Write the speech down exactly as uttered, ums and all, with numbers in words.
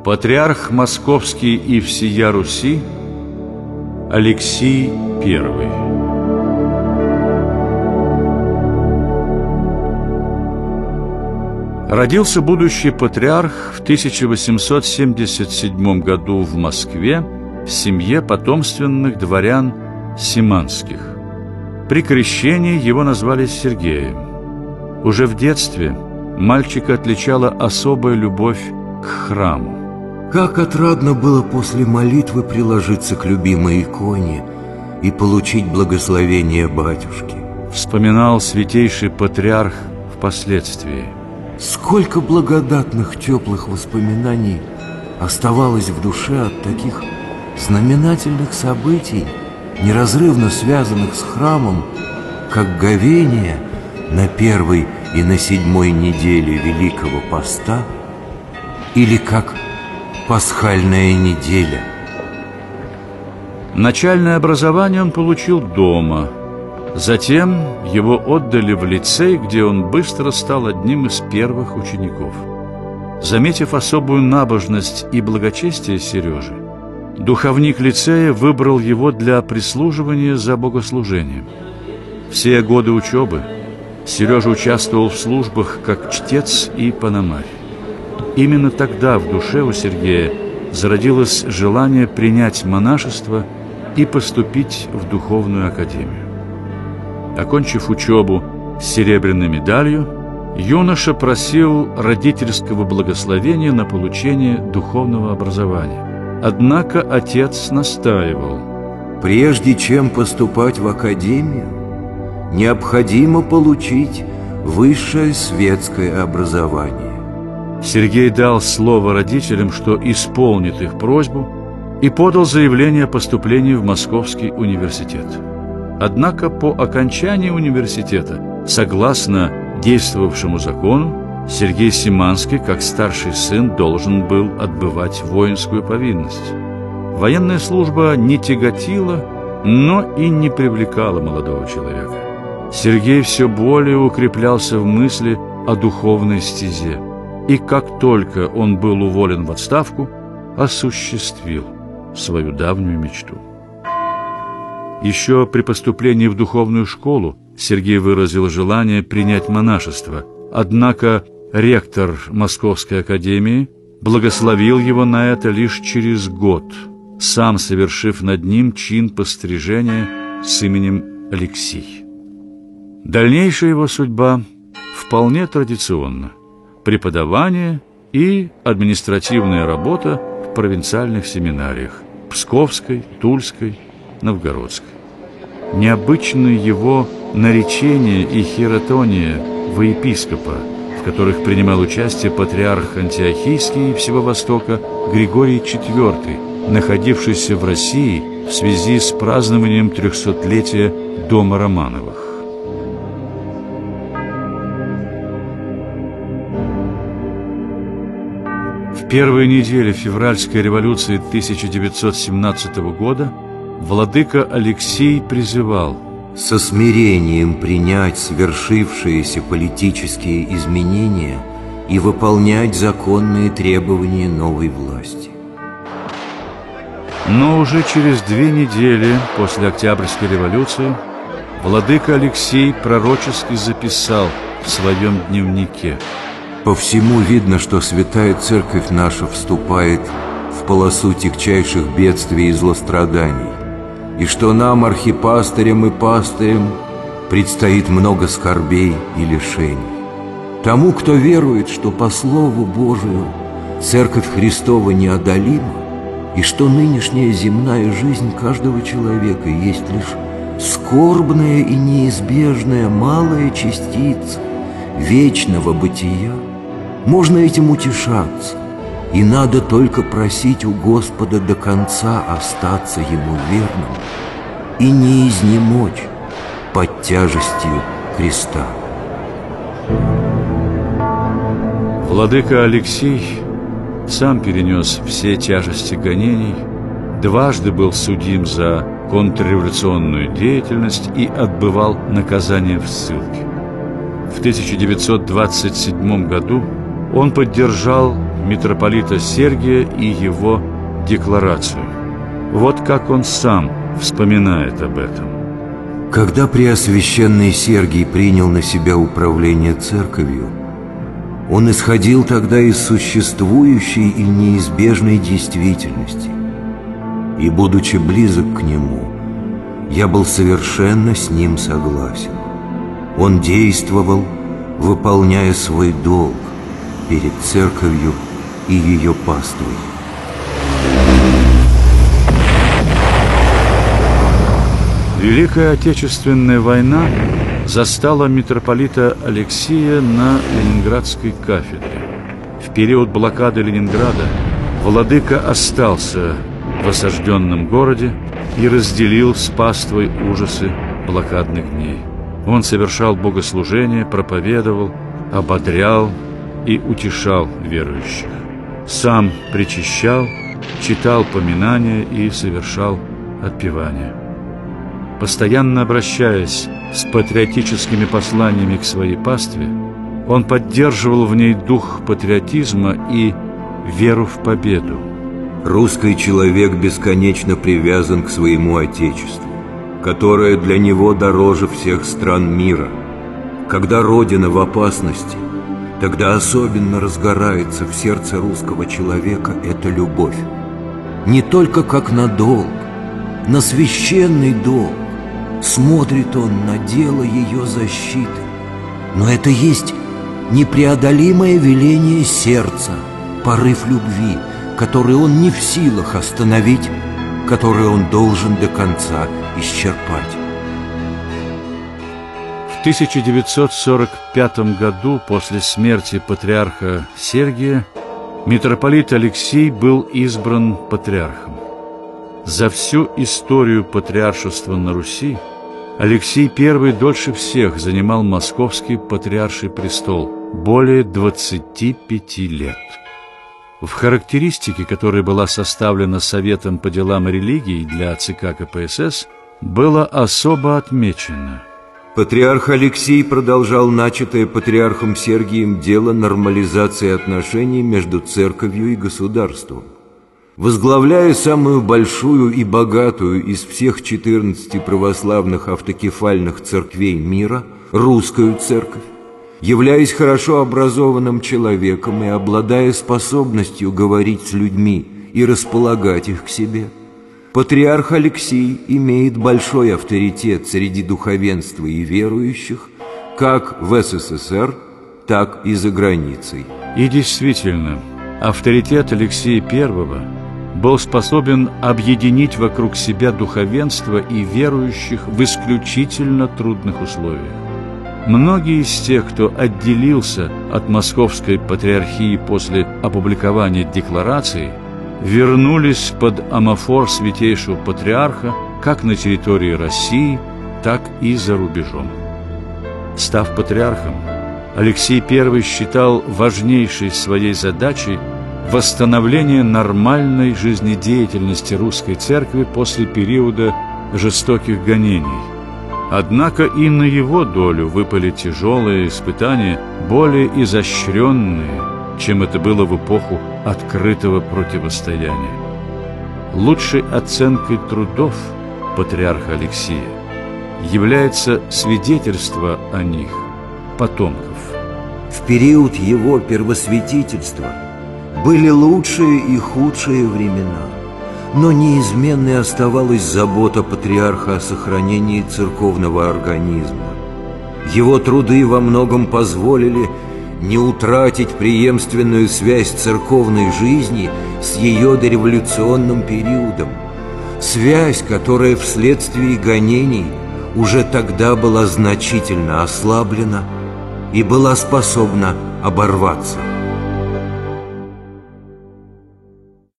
Патриарх Московский и всея Руси Алексий Первый. Родился будущий патриарх в тысяча восемьсот семьдесят седьмом году в Москве в семье потомственных дворян Симанских. При крещении его назвали Сергеем. Уже в детстве мальчика отличала особая любовь к храму. Как отрадно было после молитвы приложиться к любимой иконе и получить благословение батюшки, вспоминал святейший патриарх впоследствии. Сколько благодатных, теплых воспоминаний оставалось в душе от таких знаменательных событий, неразрывно связанных с храмом, как говение на первой и на седьмой неделе Великого Поста или как Пасхальная неделя. Начальное образование он получил дома. Затем его отдали в лицей, где он быстро стал одним из первых учеников. Заметив особую набожность и благочестие Сережи, духовник лицея выбрал его для прислуживания за богослужением. Все годы учебы Сережа участвовал в службах как чтец и пономарь. Именно тогда в душе у Сергея зародилось желание принять монашество и поступить в духовную академию. Окончив учебу с серебряной медалью, юноша просил родительского благословения на получение духовного образования. Однако отец настаивал. Прежде чем поступать в академию, необходимо получить высшее светское образование. Сергей дал слово родителям, что исполнит их просьбу, и подал заявление о поступлении в Московский университет. Однако по окончании университета, согласно действовавшему закону, Сергей Симанский, как старший сын, должен был отбывать воинскую повинность. Военная служба не тяготила, но и не привлекала молодого человека. Сергей все более укреплялся в мысли о духовной стезе, и как только он был уволен в отставку, осуществил свою давнюю мечту. Еще при поступлении в духовную школу Сергей выразил желание принять монашество, однако ректор Московской академии благословил его на это лишь через год, сам совершив над ним чин пострижения с именем Алексий. Дальнейшая его судьба вполне традиционна: преподавание и административная работа в провинциальных семинариях – Псковской, Тульской, Новгородской. Необычны его наречение и хиротония во епископа, в которых принимал участие патриарх Антиохийский и всего Востока Григорий Четвёртый, находившийся в России в связи с празднованием трехсотлетия дома Романовых. В первые недели февральской революции тысяча девятьсот семнадцатого года владыка Алексий призывал со смирением принять свершившиеся политические изменения и выполнять законные требования новой власти. Но уже через две недели после Октябрьской революции владыка Алексий пророчески записал в своем дневнике: «По всему видно, что святая церковь наша вступает в полосу тягчайших бедствий и злостраданий, и что нам, архипастырям и пастырям, предстоит много скорбей и лишений. Тому, кто верует, что по Слову Божию Церковь Христова неодолима, и что нынешняя земная жизнь каждого человека есть лишь скорбная и неизбежная малая частица вечного бытия, можно этим утешаться, и надо только просить у Господа до конца остаться Ему верным и не изнемочь под тяжестью креста». Владыка Алексий сам перенес все тяжести гонений, дважды был судим за контрреволюционную деятельность и отбывал наказание в ссылке. В тысяча девятьсот двадцать седьмом году он поддержал митрополита Сергия и его декларацию. Вот как он сам вспоминает об этом. Когда Преосвященный Сергий принял на себя управление церковью, он исходил тогда из существующей и неизбежной действительности. И, будучи близок к нему, я был совершенно с ним согласен. Он действовал, выполняя свой долг перед церковью и ее паствой. Великая Отечественная война застала митрополита Алексия на Ленинградской кафедре. В период блокады Ленинграда владыка остался в осажденном городе и разделил с паствой ужасы блокадных дней. Он совершал богослужения, проповедовал, ободрял и утешал верующих. Сам причащал, читал поминания и совершал отпевания. Постоянно обращаясь с патриотическими посланиями к своей пастве, он поддерживал в ней дух патриотизма и веру в победу. Русский человек бесконечно привязан к своему Отечеству, которое для него дороже всех стран мира. Когда Родина в опасности, тогда особенно разгорается в сердце русского человека эта любовь. Не только как на долг, на священный долг. Смотрит он на дело ее защиты. Но это есть непреодолимое веление сердца, порыв любви, который он не в силах остановить, который он должен до конца исчерпать. В тысяча девятьсот сорок пятом году, после смерти патриарха Сергия, митрополит Алексий был избран патриархом. За всю историю патриаршества на Руси Алексий I дольше всех занимал московский патриарший престол – более двадцати пяти лет. В характеристике, которая была составлена Советом по делам религии для ЦК КПСС, было особо отмечено: патриарх Алексий продолжал начатое патриархом Сергием дело нормализации отношений между церковью и государством. Возглавляя самую большую и богатую из всех четырнадцати православных автокефальных церквей мира, русскую церковь, являясь хорошо образованным человеком и обладая способностью говорить с людьми и располагать их к себе, патриарх Алексий имеет большой авторитет среди духовенства и верующих, как в СССР, так и за границей. И действительно, авторитет Алексия I был способен объединить вокруг себя духовенство и верующих в исключительно трудных условиях. Многие из тех, кто отделился от Московской патриархии после опубликования декларации, вернулись под амофор Святейшего Патриарха как на территории России, так и за рубежом. Став патриархом, Алексий I считал важнейшей своей задачей восстановление нормальной жизнедеятельности русской церкви после периода жестоких гонений. Однако и на его долю выпали тяжелые испытания, более изощренные, чем это было в эпоху открытого противостояния. Лучшей оценкой трудов патриарха Алексия является свидетельство о них потомков. В период его первосвятительства были лучшие и худшие времена, но неизменной оставалась забота патриарха о сохранении церковного организма. Его труды во многом позволили не утратить преемственную связь церковной жизни с ее дореволюционным периодом, связь, которая вследствие гонений уже тогда была значительно ослаблена и была способна оборваться.